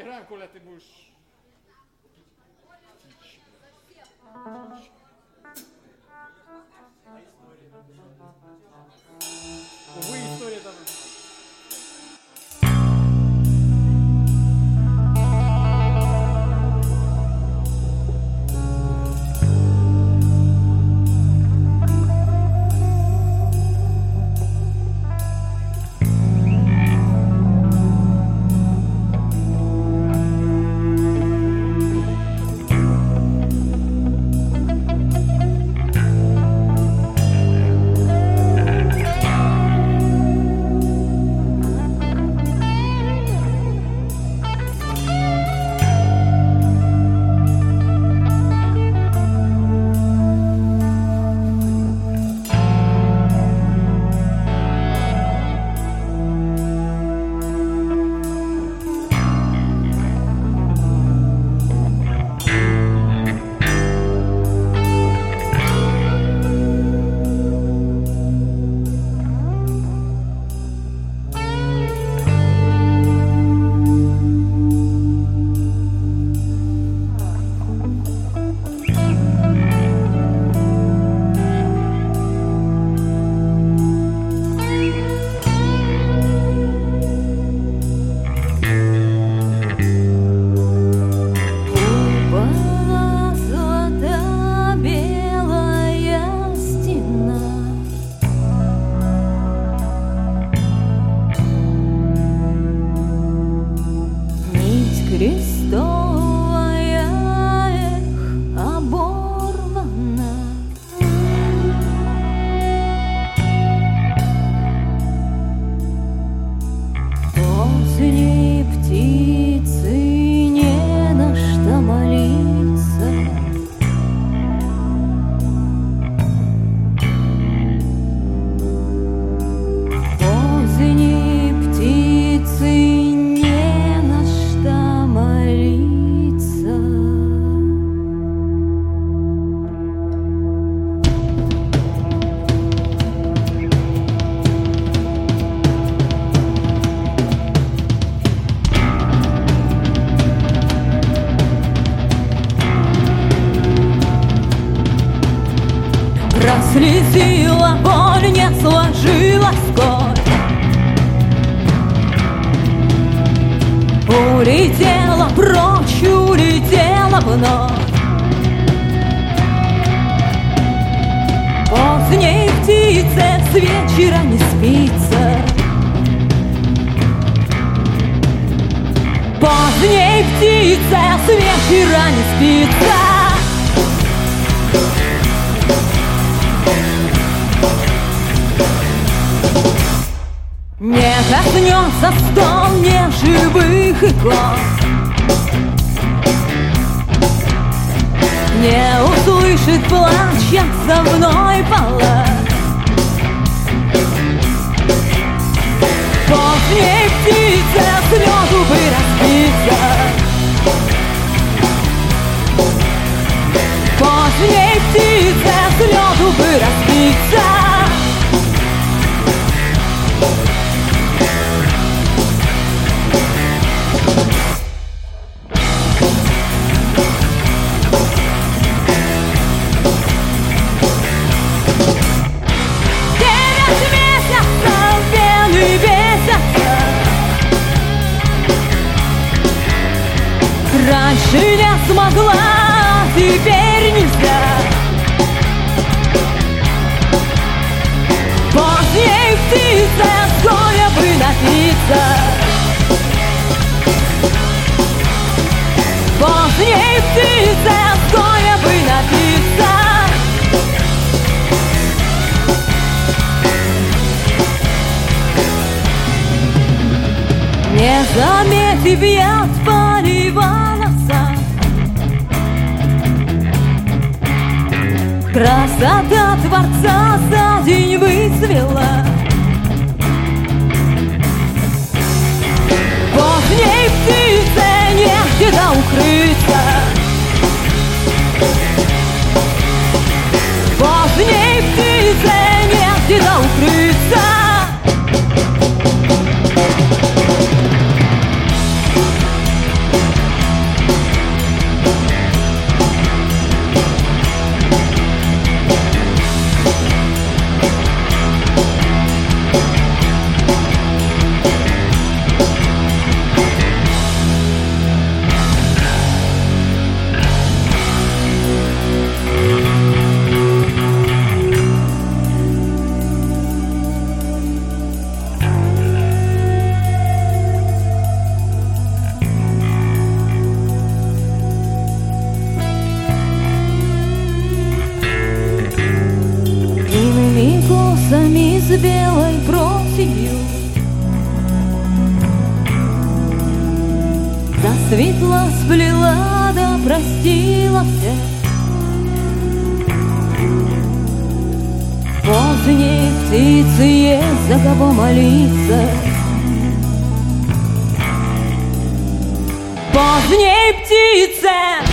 Поиграем, Коля, ты будешь... Увы, история там... Слезила боль, не сложилась скорбь. Улетела прочь, улетела вновь. Поздней птице с вечера не спится. Поздней птице с вечера не спится. Не коснется стол неживых икон, не услышит плача со мной палат. Поздней птице слезу бы распиться. Поздней птице слезу бы распиться. Раньше не смогла, теперь нельзя. Поздней птице горя бы напиться. Поздней птице горя бы напиться. Не заметив, я поливала сад. Красота Творца за день выцвела. Поздней птице негде-то укрыться. Поздней птице негде-то укрыться. світло сплела да простилася. Поздней птицы есть за кого молиться. Поздней птице